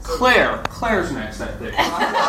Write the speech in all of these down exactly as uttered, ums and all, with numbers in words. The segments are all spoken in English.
Claire. Claire's next, I think.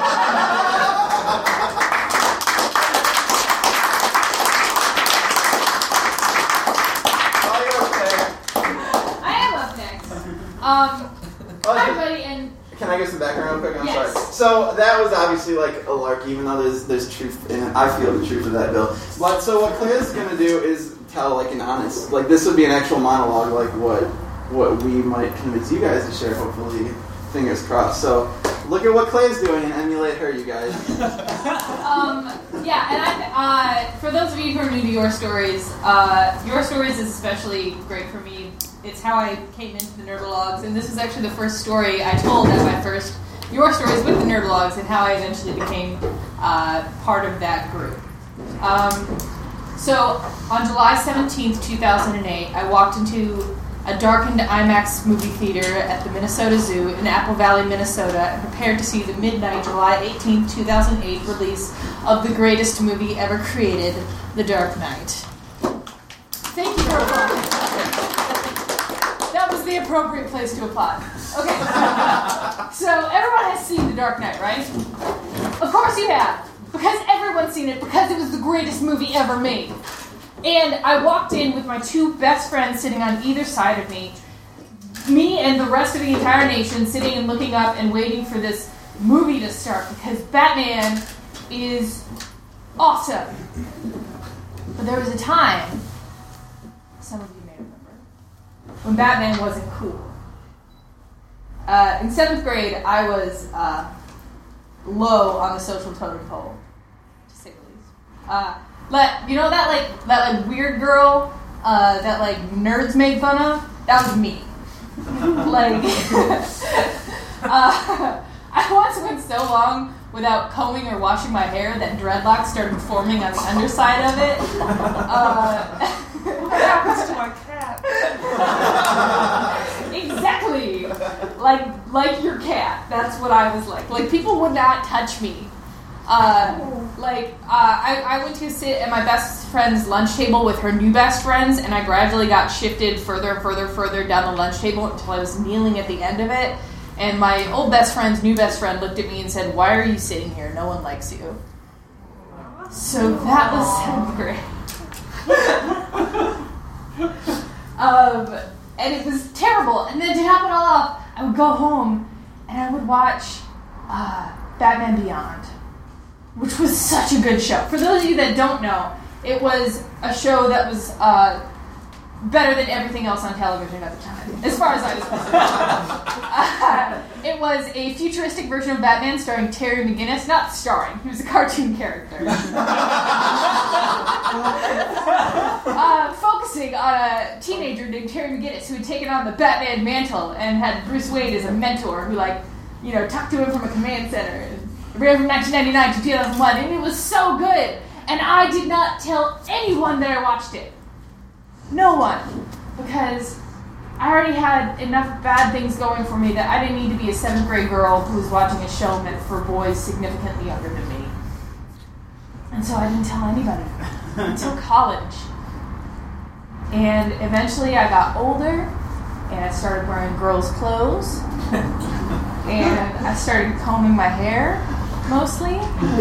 Um, hi everybody, and can I get some background real quick? I'm yes. sorry. So that was obviously like a lark, even though there's there's truth in it. I feel the truth of that, Bill. But so what Claire's gonna do is tell like an honest, like this would be an actual monologue, like what what we might convince you guys to share. Hopefully, fingers crossed. So look at what Claire's doing and emulate her, you guys. um, yeah, and I, uh, for those of you who are new to Your Stories, uh, Your Stories is especially great for me. It's how I came into the Nerdologs, and this is actually the first story I told at my first Your Stories with the Nerdologs, and how I eventually became uh, part of that group. Um, so, on July seventeenth, two thousand eight, I walked into a darkened IMAX movie theater at the Minnesota Zoo in Apple Valley, Minnesota, and prepared to see the midnight July eighteenth, two thousand eight release of the greatest movie ever created, The Dark Knight. Thank you for applauding. That was the appropriate place to applaud. Okay. So everyone has seen The Dark Knight, right? Of course you have. Because everyone's seen it, because it was the greatest movie ever made. And I walked in with my two best friends sitting on either side of me. Me and the rest of the entire nation sitting and looking up and waiting for this movie to start, because Batman is awesome. But there was a time, some of you may remember, when Batman wasn't cool. Uh, in seventh grade, I was uh, low on the social totem pole, to say the least. Uh, let, you know that like that like weird girl uh, that like nerds made fun of? That was me. like, uh, I once went so long without combing or washing my hair that dreadlocks started forming on the underside of it. Uh, what happens to my cat? Exactly. Like like your cat. That's what I was like. Like, people would not touch me. Uh, like, uh, I, I went to sit at my best friend's lunch table with her new best friends, and I gradually got shifted further and further, further down the lunch table until I was kneeling at the end of it. And my old best friend's new best friend looked at me and said, "Why are you sitting here? No one likes you." So that was seventh grade. um, and it was terrible. And then to top it all off, I would go home and I would watch uh, Batman Beyond, which was such a good show. For those of you that don't know, it was a show that was uh, better than everything else on television at the time, as far as I was concerned. uh, it was a futuristic version of Batman starring Terry McGinnis. Not starring, he was a cartoon character. uh, focusing on a teenager named Terry McGinnis who had taken on the Batman mantle and had Bruce Wayne as a mentor who, like, you know, talked to him from a command center. It ran from nineteen ninety-nine to two thousand one, and it was so good. And I did not tell anyone that I watched it. No one. Because I already had enough bad things going for me that I didn't need to be a seventh grade girl who was watching a show meant for boys significantly younger than me. And so I didn't tell anybody until college. And eventually I got older, and I started wearing girls' clothes, and I started combing my hair, mostly,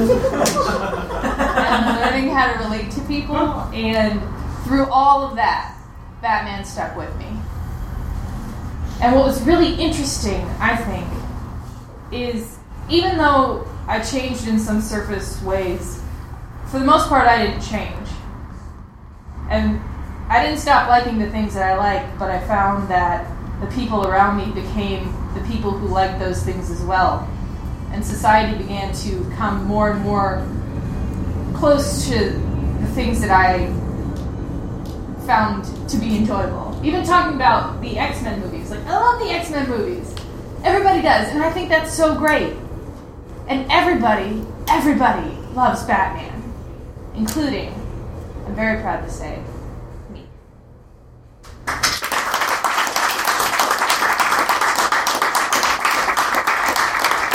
and learning how to relate to people, and through all of that, Batman stuck with me. And what was really interesting, I think, is even though I changed in some surface ways, for the most part I didn't change. And I didn't stop liking the things that I liked, but I found that the people around me became the people who liked those things as well. And society began to come more and more close to the things that I found to be enjoyable. Even talking about the X-Men movies. Like, I love the X-Men movies. Everybody does, and I think that's so great. And everybody, everybody loves Batman. Including, I'm very proud to say,